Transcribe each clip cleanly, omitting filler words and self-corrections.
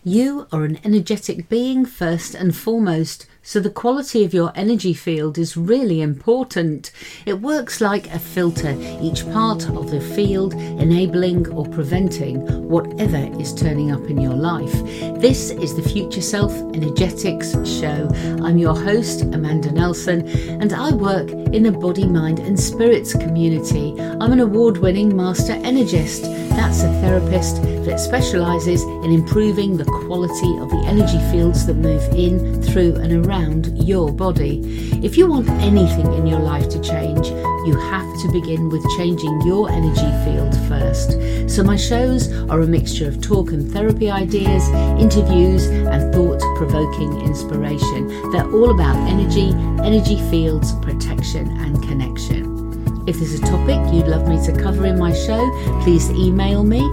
You are an energetic being first and foremost, so the quality of your energy field is really important. It works like a filter, each part of the field enabling or preventing whatever is turning up in your life. This is the Future Self Energetics Show. I'm your host, Amanda Nelson, and I work in the body, mind and spirits community. I'm an award-winning master energist. That's a therapist that specialises in improving the quality of the energy fields that move in, through and around your body. If you want anything in your life to change, you have to begin with changing your energy field first. So my shows are a mixture of talk and therapy ideas, interviews and thought-provoking inspiration. They're all about energy fields, protection and connection. If there's a topic you'd love me to cover in my show, please email me,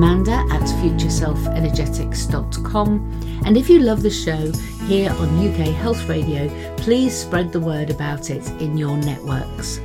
amanda@futureselfenergetics.com. And if you love the show here on UK Health Radio, please spread the word about it in your networks.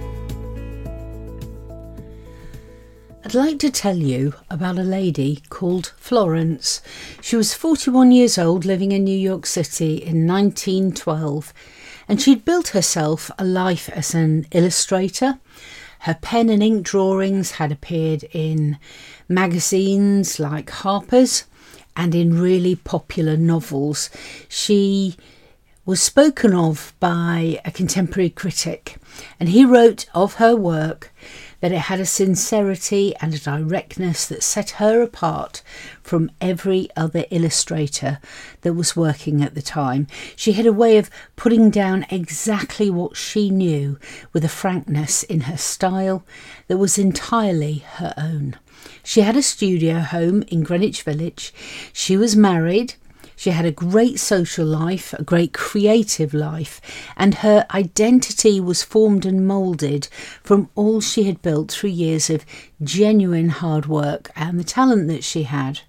I'd like to tell you about a lady called Florence. She was 41 years old, living in New York City in 1912, and she'd built herself a life as an illustrator. Her pen and ink drawings had appeared in magazines like Harper's and in really popular novels. She was spoken of by a contemporary critic, and he wrote of her work that it had a sincerity and a directness that set her apart from every other illustrator that was working at the time. She had a way of putting down exactly what she knew with a frankness in her style that was entirely her own. She had a studio home in Greenwich Village. She was married. She had a great social life, a great creative life, and her identity was formed and moulded from all she had built through years of genuine hard work and the talent that she had.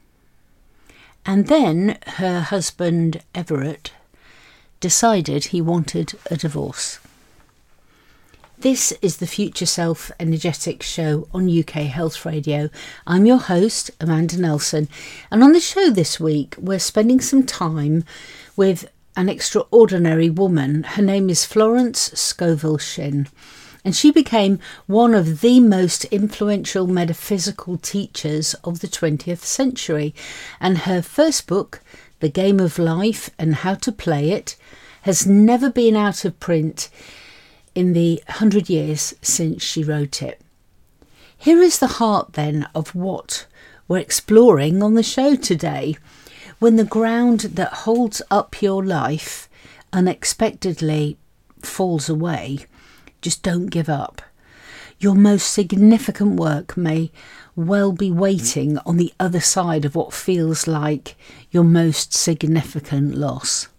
And then her husband, Everett, decided he wanted a divorce. This is the Future Self Energetics Show on UK Health Radio. I'm your host, Amanda Nelson, and on the show this week we're spending some time with an extraordinary woman. Her name is Florence Scovel Shinn, and she became one of the most influential metaphysical teachers of the 20th century, and her first book, The Game of Life and How to Play It, has never been out of print in the 100 years since she wrote it. Here is the heart then of what we're exploring on the show today. When the ground that holds up your life unexpectedly falls away, just don't give up. Your most significant work may well be waiting on the other side of what feels like your most significant loss.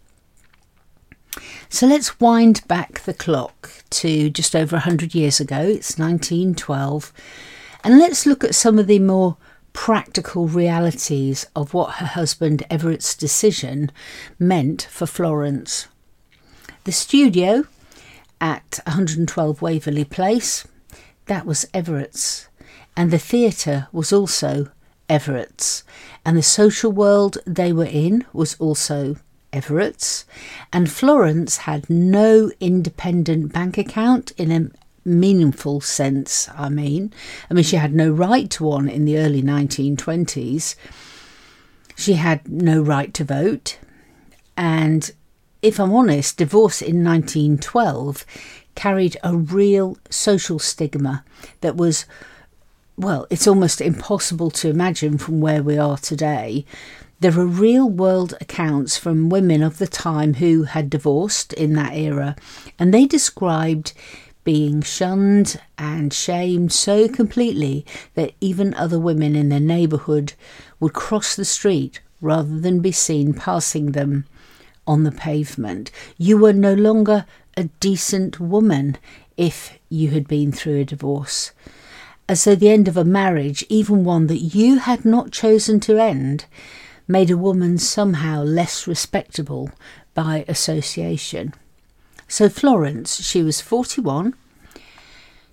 So let's wind back the clock to just over 100 years ago. It's 1912. And let's look at some of the more practical realities of what her husband Everett's decision meant for Florence. The studio at 112 Waverley Place, that was Everett's. And the theatre was also Everett's. And the social world they were in was also Everett's, and Florence had no independent bank account in a meaningful sense. I mean, she had no right to one in the early 1920s. She had no right to vote, and if I'm honest, divorce in 1912 carried a real social stigma that was, well, it's almost impossible to imagine from where we are today. There are real-world accounts from women of the time who had divorced in that era, and they described being shunned and shamed so completely that even other women in their neighbourhood would cross the street rather than be seen passing them on the pavement. You were no longer a decent woman if you had been through a divorce. As though the end of a marriage, even one that you had not chosen to end, made a woman somehow less respectable by association. So Florence, she was 41.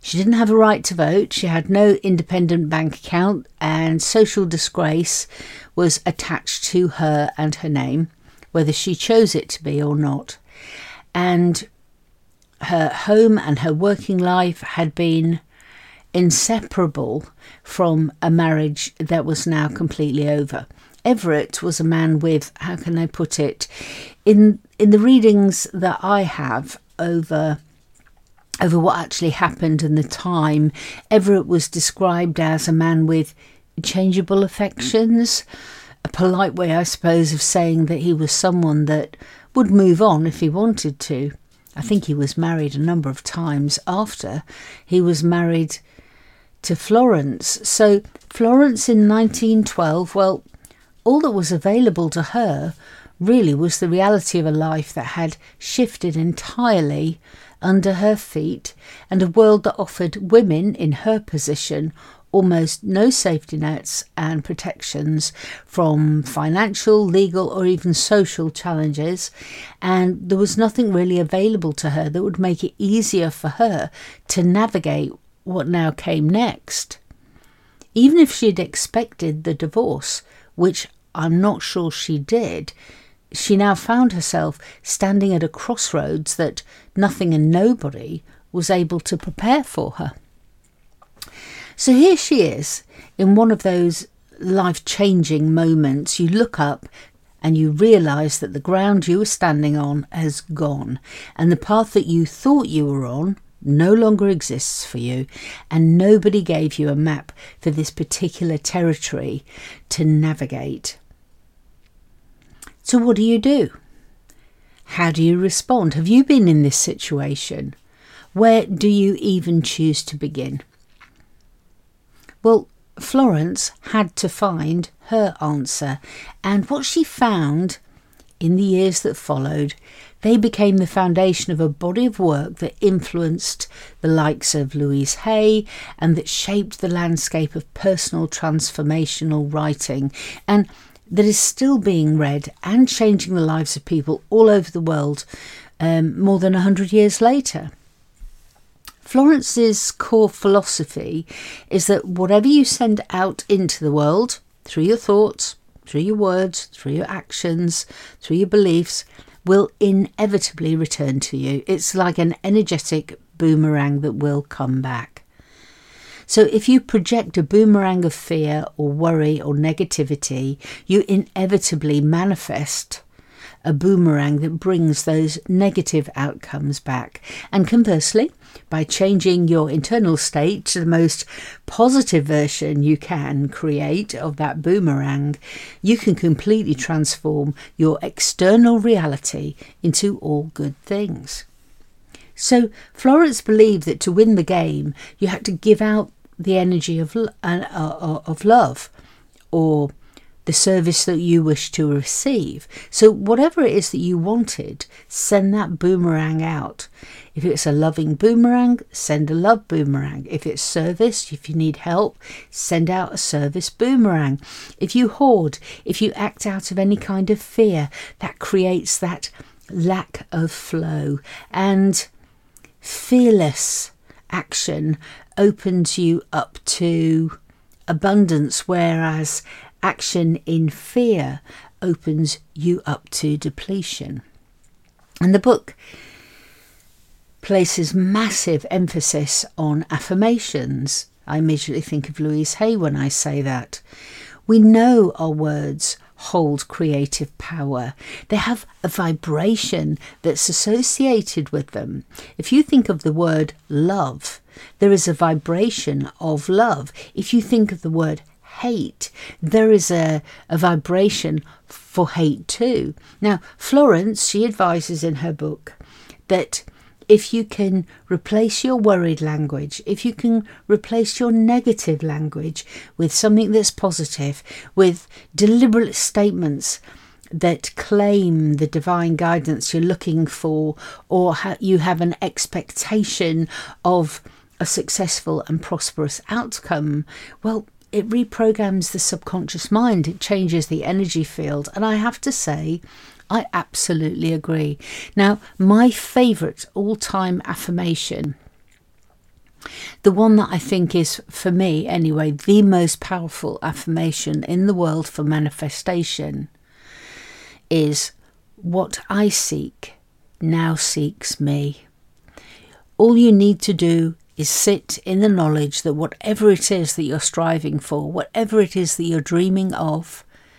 She didn't have a right to vote. She had no independent bank account, and social disgrace was attached to her and her name, whether she chose it to be or not. And her home and her working life had been inseparable from a marriage that was now completely over. Everett was a man with, how can I put it, in the readings that I have over what actually happened in the time, Everett was described as a man with changeable affections, a polite way, I suppose, of saying that he was someone that would move on if he wanted to. I think he was married a number of times after he was married to Florence. So Florence in 1912, well, all that was available to her really was the reality of a life that had shifted entirely under her feet, and a world that offered women in her position almost no safety nets and protections from financial, legal or even social challenges, and there was nothing really available to her that would make it easier for her to navigate what now came next. Even if she had expected the divorce, which I'm not sure she did, she now found herself standing at a crossroads that nothing and nobody was able to prepare for her. So here she is in one of those life-changing moments. You look up and you realise that the ground you were standing on has gone, and the path that you thought you were on no longer exists for you, and nobody gave you a map for this particular territory to navigate. So what do? How do you respond? Have you been in this situation? Where do you even choose to begin? Well, Florence had to find her answer, and what she found in the years that followed, they became the foundation of a body of work that influenced the likes of Louise Hay and that shaped the landscape of personal transformational writing, and that is still being read and changing the lives of people all over the world more than 100 years later. Florence's core philosophy is that whatever you send out into the world, through your thoughts, through your words, through your actions, through your beliefs, will inevitably return to you. It's like an energetic boomerang that will come back. So if you project a boomerang of fear or worry or negativity, you inevitably manifest a boomerang that brings those negative outcomes back. And conversely, by changing your internal state to the most positive version you can create of that boomerang, you can completely transform your external reality into all good things. So Florence believed that to win the game, you had to give out the energy of love, or the service that you wish to receive. So whatever it is that you wanted, send that boomerang out. If it's a loving boomerang, send a love boomerang. If it's service, if you need help, send out a service boomerang. If you hoard, if you act out of any kind of fear, that creates that lack of flow. And fearless action opens you up to abundance, whereas action in fear opens you up to depletion. And the book places massive emphasis on affirmations. I immediately think of Louise Hay when I say that. We know our words hold creative power. They have a vibration that's associated with them. If you think of the word love, there is a vibration of love. If you think of the word hate, there is a vibration for hate too. Now, Florence, she advises in her book that if you can replace your worried language, if you can replace your negative language with something that's positive, with deliberate statements that claim the divine guidance you're looking for, or you have an expectation of a successful and prosperous outcome, well, it reprograms the subconscious mind. It changes the energy field. And I have to say, I absolutely agree. Now, my favourite all-time affirmation The one that I think is, for me anyway, the most powerful affirmation in the world for manifestation is, what I seek now seeks me. All you need to do is sit in the knowledge that whatever it is that you're striving for, whatever it is that you're dreaming of,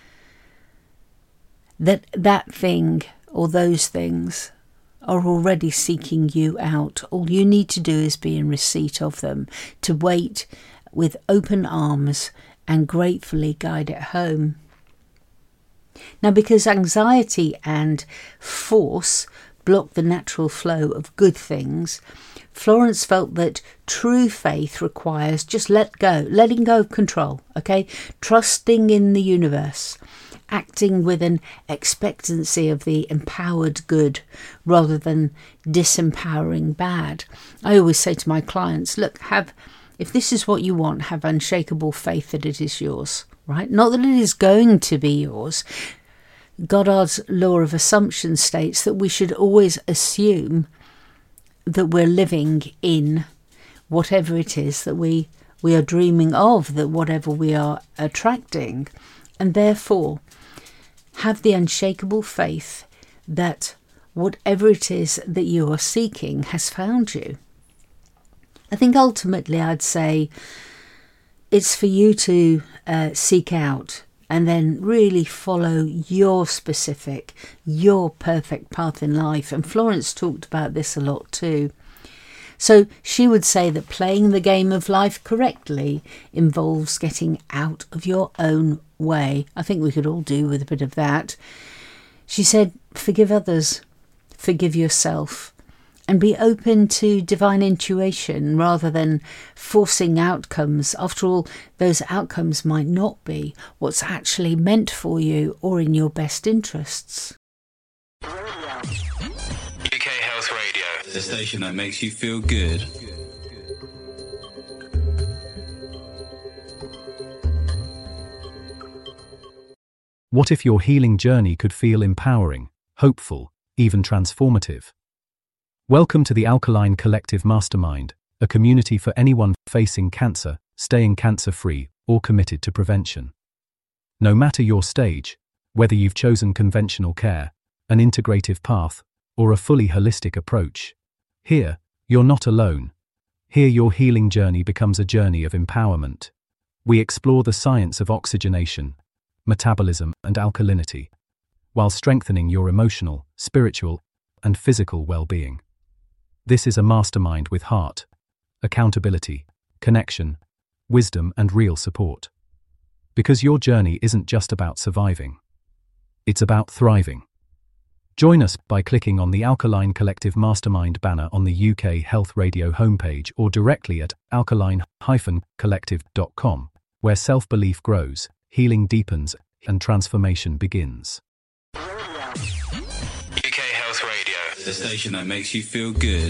that thing or those things are already seeking you out. All you need to do is be in receipt of them, to wait with open arms and gratefully guide it home. Now, because anxiety and force block the natural flow of good things, Florence felt that true faith requires just letting go of control, okay? Trusting in the universe, acting with an expectancy of the empowered good rather than disempowering bad. I always say to my clients, look, if this is what you want, have unshakable faith that it is yours, right? Not that it is going to be yours. Goddard's law of assumption states that we should always assume that we're living in whatever it is that we are dreaming of, that whatever we are attracting, and therefore have the unshakable faith that whatever it is that you are seeking has found you. I think ultimately I'd say it's for you to seek out and then really follow your perfect path in life. And Florence talked about this a lot too. So she would say that playing the game of life correctly involves getting out of your own way. I think we could all do with a bit of that. She said, forgive others, forgive yourself, and be open to divine intuition rather than forcing outcomes. After all, those outcomes might not be what's actually meant for you or in your best interests. UK Health Radio, the station that makes you feel good. What if your healing journey could feel empowering, hopeful, even transformative? Welcome to the Alkaline Collective Mastermind, a community for anyone facing cancer, staying cancer-free, or committed to prevention. No matter your stage, whether you've chosen conventional care, an integrative path, or a fully holistic approach, here, you're not alone. Here your healing journey becomes a journey of empowerment. We explore the science of oxygenation, metabolism, and alkalinity, while strengthening your emotional, spiritual, and physical well-being. This is a mastermind with heart, accountability, connection, wisdom, and real support. Because your journey isn't just about surviving. It's about thriving. Join us by clicking on the Alkaline Collective Mastermind banner on the UK Health Radio homepage or directly at alkaline-collective.com, where self-belief grows, healing deepens, and transformation begins. UK Health Radio, the station that makes you feel good.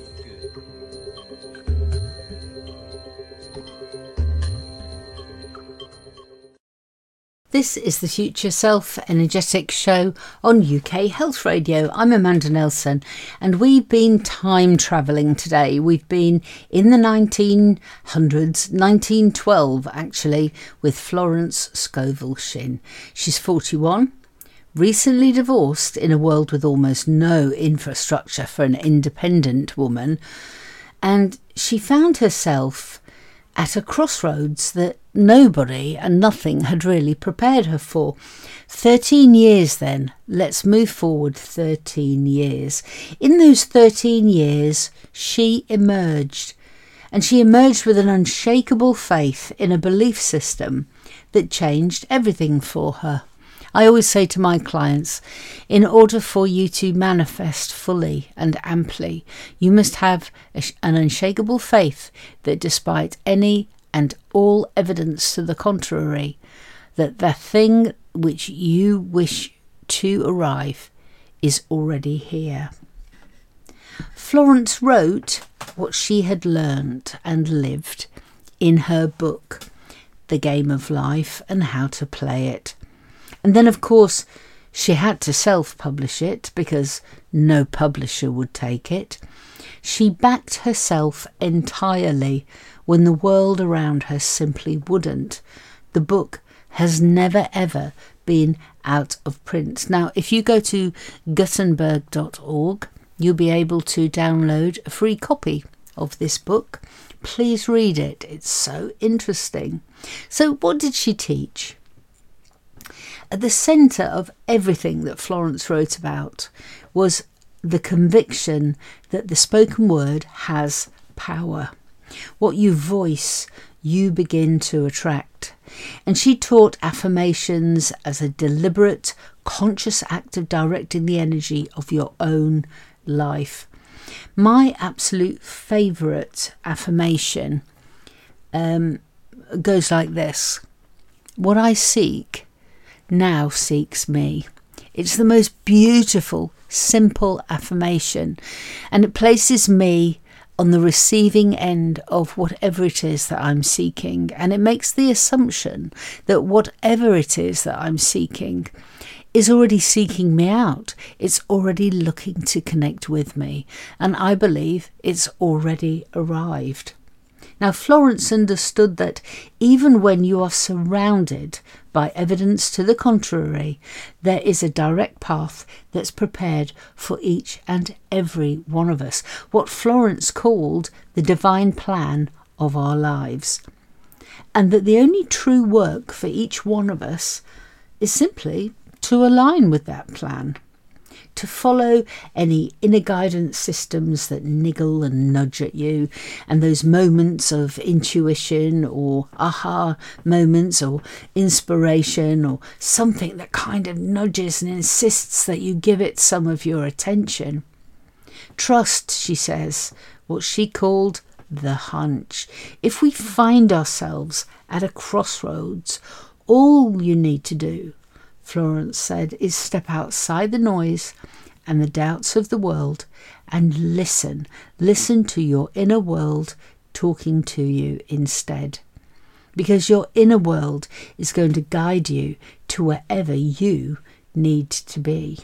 This is the Future Self Energetic Show on UK Health Radio. I'm Amanda Nelson, and we've been time travelling today. We've been in the 1900s, 1912 actually, with Florence Scovel Shinn. She's 41, recently divorced in a world with almost no infrastructure for an independent woman, and she found herself at a crossroads that nobody and nothing had really prepared her for. 13 years then. Let's move forward 13 years. In those 13 years, she emerged. And she emerged with an unshakable faith in a belief system that changed everything for her. I always say to my clients, in order for you to manifest fully and amply, you must have an unshakable faith that despite any and all evidence to the contrary, that the thing which you wish to arrive is already here. Florence wrote what she had learned and lived in her book, The Game of Life and How to Play It. And then, of course, she had to self-publish it because no publisher would take it. She backed herself entirely when the world around her simply wouldn't. The book has never ever been out of print. Now, if you go to Gutenberg.org, you'll be able to download a free copy of this book. Please read it. It's so interesting. So what did she teach? At the centre of everything that Florence wrote about was the conviction that the spoken word has power. What you voice, you begin to attract. And she taught affirmations as a deliberate, conscious act of directing the energy of your own life. My absolute favourite affirmation goes like this: what I seek now seeks me. It's the most beautiful, simple affirmation, and it places me on the receiving end of whatever it is that I'm seeking, and it makes the assumption that whatever it is that I'm seeking is already seeking me out. It's already looking to connect with me, and I believe it's already arrived. Now, Florence understood that even when you are surrounded by evidence to the contrary, there is a direct path that's prepared for each and every one of us, what Florence called the divine plan of our lives. And that the only true work for each one of us is simply to align with that plan, to follow any inner guidance systems that niggle and nudge at you, and those moments of intuition or aha moments or inspiration or something that kind of nudges and insists that you give it some of your attention. Trust, she says, what she called the hunch. If we find ourselves at a crossroads, all you need to do, Florence said, is step outside the noise and the doubts of the world and listen to your inner world talking to you instead, because your inner world is going to guide you to wherever you need to be.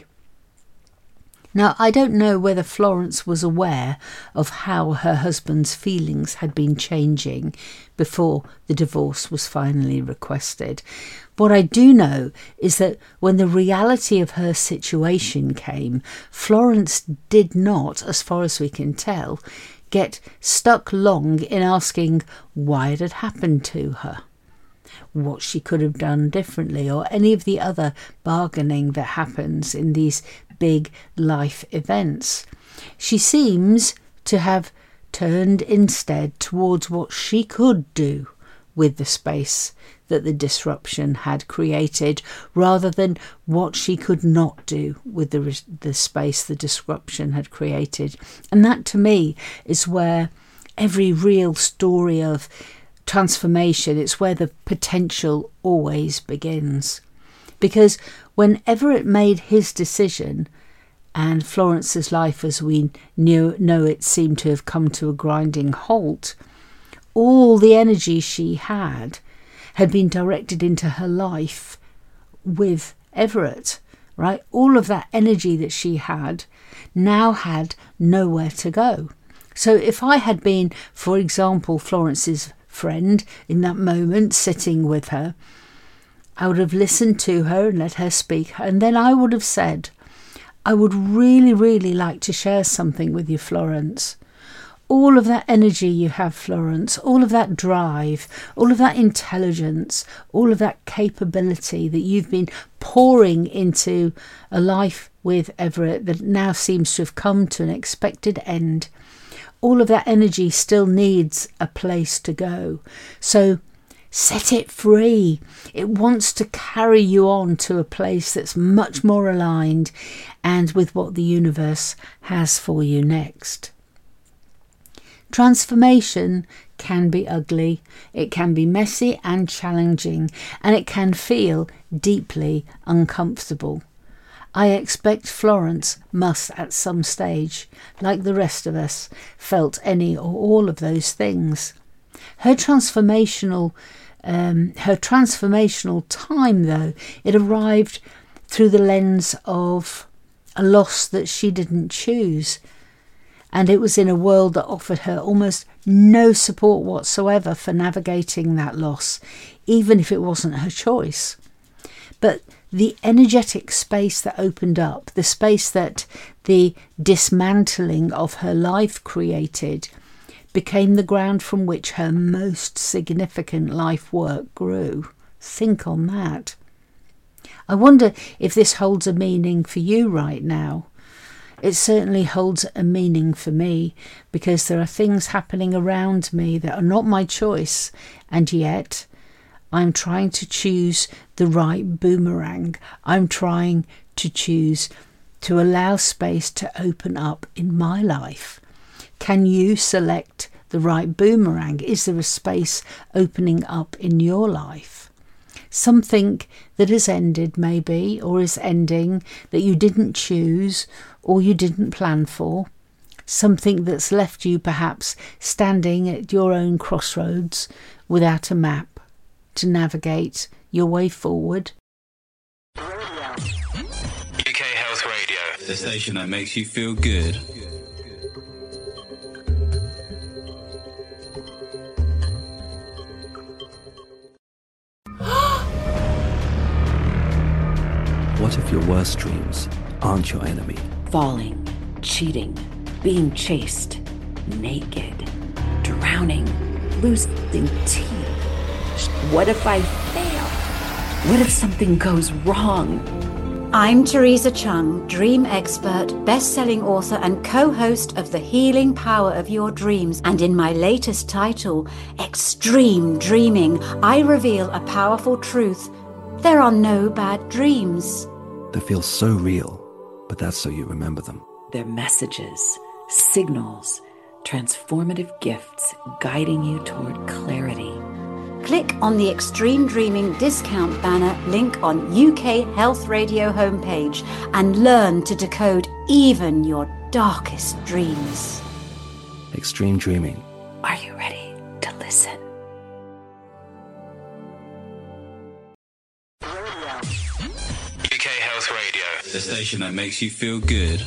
Now, I don't know whether Florence was aware of how her husband's feelings had been changing before the divorce was finally requested. What I do know is that when the reality of her situation came, Florence did not, as far as we can tell, get stuck long in asking why it had happened to her, what she could have done differently, or any of the other bargaining that happens in these big life events. She seems to have turned instead towards what she could do with the space that the disruption had created, rather than what she could not do with the space the disruption had created. And that, to me, is where every real story of transformation, it's where the potential always begins. Because whenever it made his decision, and Florence's life as we know it seemed to have come to a grinding halt, all the energy she had been directed into her life with Everett, right? All of that energy that she had now had nowhere to go. So if I had been, for example, Florence's friend in that moment, sitting with her, I would have listened to her and let her speak, and then I would have said, I would really, really like to share something with you, Florence. All of that energy you have, Florence, all of that drive, all of that intelligence, all of that capability that you've been pouring into a life with Everett that now seems to have come to an expected end, all of that energy still needs a place to go. So set it free. It wants to carry you on to a place that's much more aligned and with what the universe has for you next. Transformation can be ugly, it can be messy and challenging, and it can feel deeply uncomfortable. I expect Florence must at some stage, like the rest of us, felt any or all of those things. Her transformational time, though, it arrived through the lens of a loss that she didn't choose. And it was in a world that offered her almost no support whatsoever for navigating that loss, even if it wasn't her choice. But the energetic space that opened up, the space that the dismantling of her life created, became the ground from which her most significant life work grew. Think on that. I wonder if this holds a meaning for you right now. It certainly holds a meaning for me, because there are things happening around me that are not my choice, and yet I'm trying to choose the right boomerang. I'm trying to choose to allow space to open up in my life. Can you select the right boomerang? Is there a space opening up in your life? Something that has ended maybe, or is ending, that you didn't choose or you didn't plan for. Something that's left you perhaps standing at your own crossroads without a map to navigate your way forward. UK Health Radio, the station that makes you feel good. What if your worst dreams aren't your enemy? Falling, cheating, being chased, naked, drowning, losing teeth. What if I fail? What if something goes wrong? I'm Teresa Chung, dream expert, best-selling author and co-host of The Healing Power of Your Dreams. And in my latest title, Extreme Dreaming, I reveal a powerful truth. There are no bad dreams. They feel so real, but that's so you remember them. They're messages, signals, transformative gifts guiding you toward clarity. Click on the Extreme Dreaming discount banner link on UK Health Radio homepage and learn to decode even your darkest dreams. Extreme Dreaming. Are you ready to listen? UK Health Radio, the station that makes you feel good.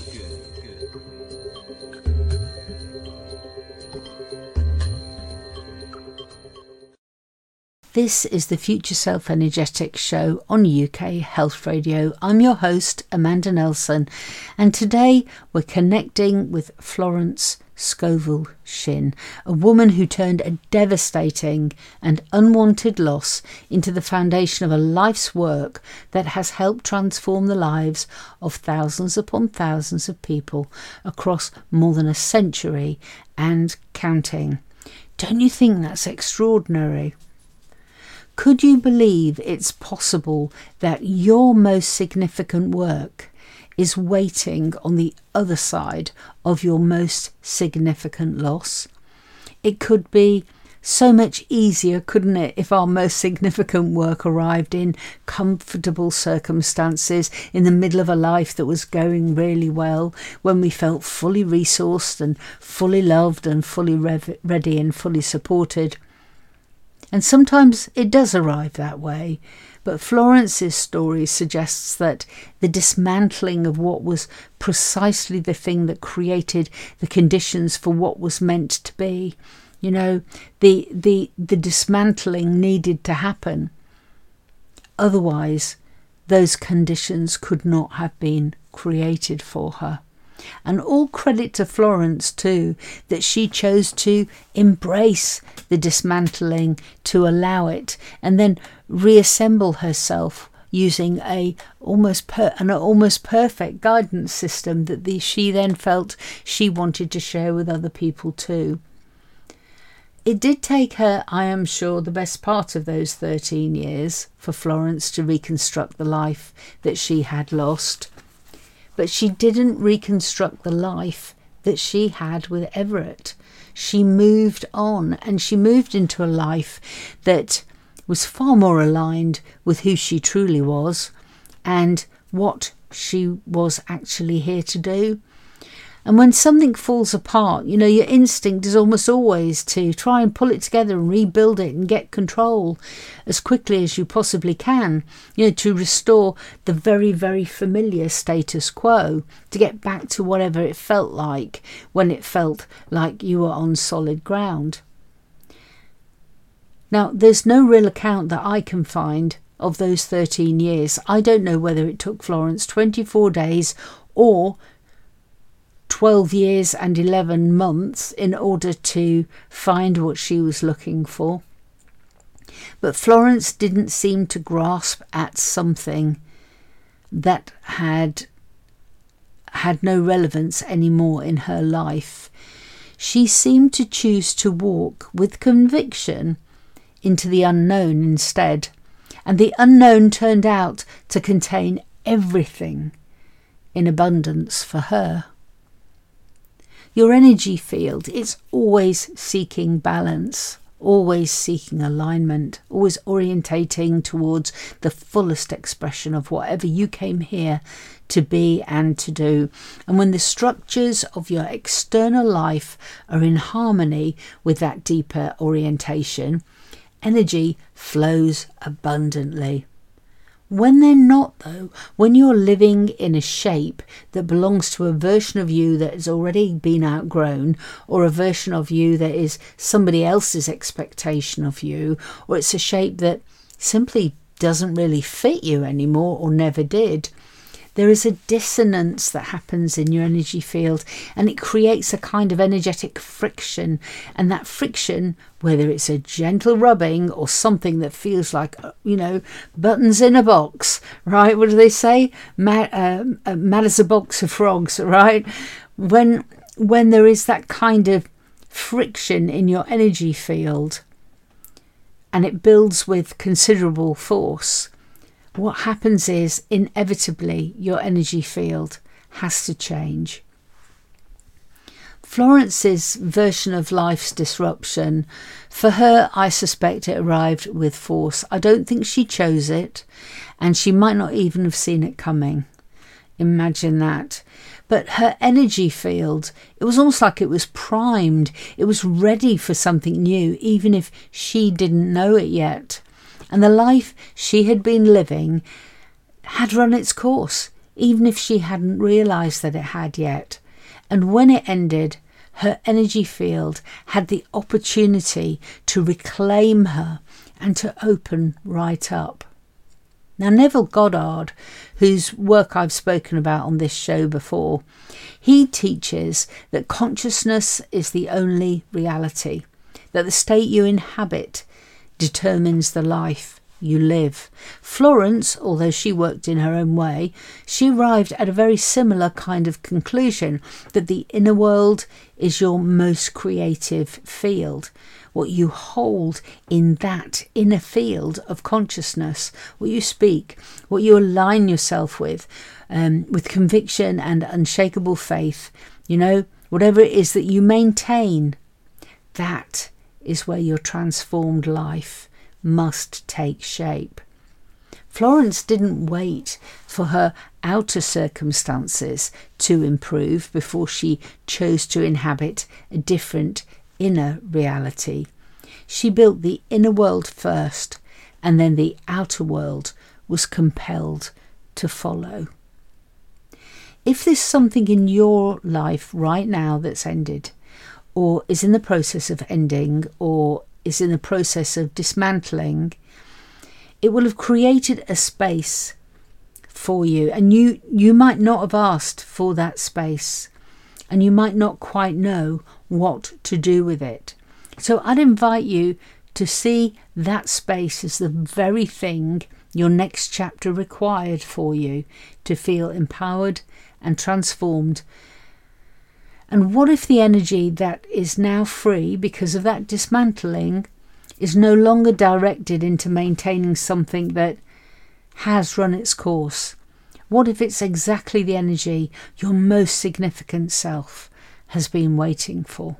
This is the Future Self Energetics show on UK Health Radio. I'm your host, Amanda Nelson, and today we're connecting with Florence Scovel Shinn, a woman who turned a devastating and unwanted loss into the foundation of a life's work that has helped transform the lives of thousands upon thousands of people across more than a century and counting. Don't you think that's extraordinary? Could you believe it's possible that your most significant work is waiting on the other side of your most significant loss? It could be so much easier, couldn't it, if our most significant work arrived in comfortable circumstances in the middle of a life that was going really well, when we felt fully resourced and fully loved and fully ready and fully supported. And sometimes it does arrive that way, but Florence's story suggests that the dismantling of what was precisely the thing that created the conditions for what was meant to be, you know, the dismantling needed to happen. Otherwise, those conditions could not have been created for her. And all credit to Florence too, that she chose to embrace the dismantling, to allow it, and then reassemble herself using an almost perfect guidance system that she then felt she wanted to share with other people too. It did take her, I am sure, the best part of those 13 years for Florence to reconstruct the life that she had lost. But she didn't reconstruct the life that she had with Everett. She moved on, and she moved into a life that was far more aligned with who she truly was and what she was actually here to do. And when something falls apart, you know, your instinct is almost always to try and pull it together and rebuild it and get control as quickly as you possibly can, you know, to restore the very, very familiar status quo, to get back to whatever it felt like when it felt like you were on solid ground. Now, there's no real account that I can find of those 13 years. I don't know whether it took Florence 24 days or 12 years and 11 months in order to find what she was looking for. But Florence didn't seem to grasp at something that had no relevance anymore in her life. She seemed to choose to walk with conviction into the unknown instead, and the unknown turned out to contain everything in abundance for her. Your energy field is always seeking balance, always seeking alignment, always orientating towards the fullest expression of whatever you came here to be and to do. And when the structures of your external life are in harmony with that deeper orientation, energy flows abundantly. When they're not, though, when you're living in a shape that belongs to a version of you that has already been outgrown, or a version of you that is somebody else's expectation of you, or it's a shape that simply doesn't really fit you anymore or never did, there is a dissonance that happens in your energy field, and it creates a kind of energetic friction. And that friction, whether it's a gentle rubbing or something that feels like, you know, buttons in a box, right? What do they say? Mad as a box of frogs, right? When there is that kind of friction in your energy field, and it builds with considerable force, what happens is inevitably your energy field has to change. Florence's version of life's disruption, for her, I suspect it arrived with force. I don't think she chose it, and she might not even have seen it coming. Imagine that. But her energy field, it was almost like it was primed. It was ready for something new, even if she didn't know it yet. And the life she had been living had run its course, even if she hadn't realised that it had yet. And when it ended, her energy field had the opportunity to reclaim her and to open right up. Now, Neville Goddard, whose work I've spoken about on this show before, he teaches that consciousness is the only reality, that the state you inhabit determines the life you live. Florence, although she worked in her own way, she arrived at a very similar kind of conclusion, that the inner world is your most creative field. What you hold in that inner field of consciousness, what you speak, what you align yourself with conviction and unshakable faith, you know, whatever it is that you maintain, that is where your transformed life must take shape. Florence didn't wait for her outer circumstances to improve before she chose to inhabit a different inner reality. She built the inner world first, and then the outer world was compelled to follow. If there's something in your life right now that's ended, or is in the process of ending, or is in the process of dismantling, it will have created a space for you, and you might not have asked for that space, and you might not quite know what to do with it. So I'd invite you to see that space as the very thing your next chapter required for you to feel empowered and transformed. And what if the energy that is now free because of that dismantling is no longer directed into maintaining something that has run its course? What if it's exactly the energy your most significant self has been waiting for?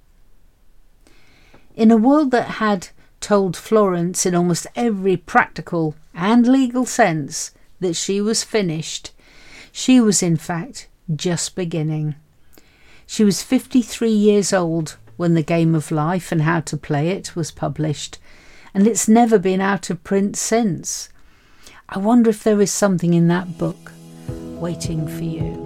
In a world that had told Florence in almost every practical and legal sense that she was finished, she was in fact just beginning. She was 53 years old when The Game of Life and How to Play It was published, and it's never been out of print since. I wonder if there is something in that book waiting for you.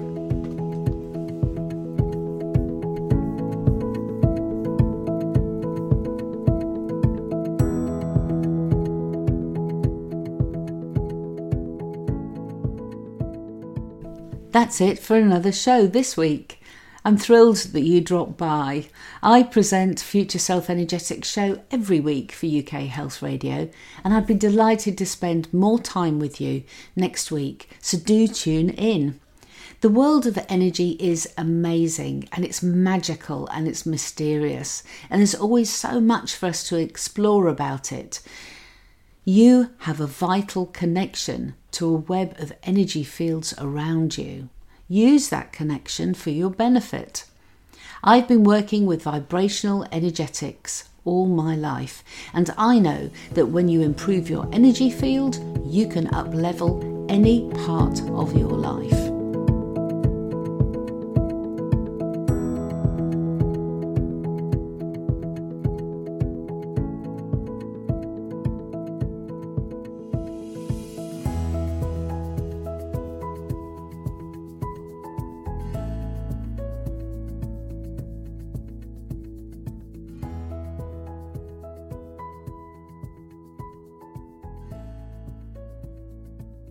That's it for another show this week. I'm thrilled that you dropped by. I present Future Self Energetics show every week for UK Health Radio, and I'd be delighted to spend more time with you next week, so do tune in. The world of energy is amazing, and it's magical and it's mysterious, and there's always so much for us to explore about it. You have a vital connection to a web of energy fields around you. Use that connection for your benefit. I've been working with vibrational energetics all my life, and I know that when you improve your energy field, you can up-level any part of your life.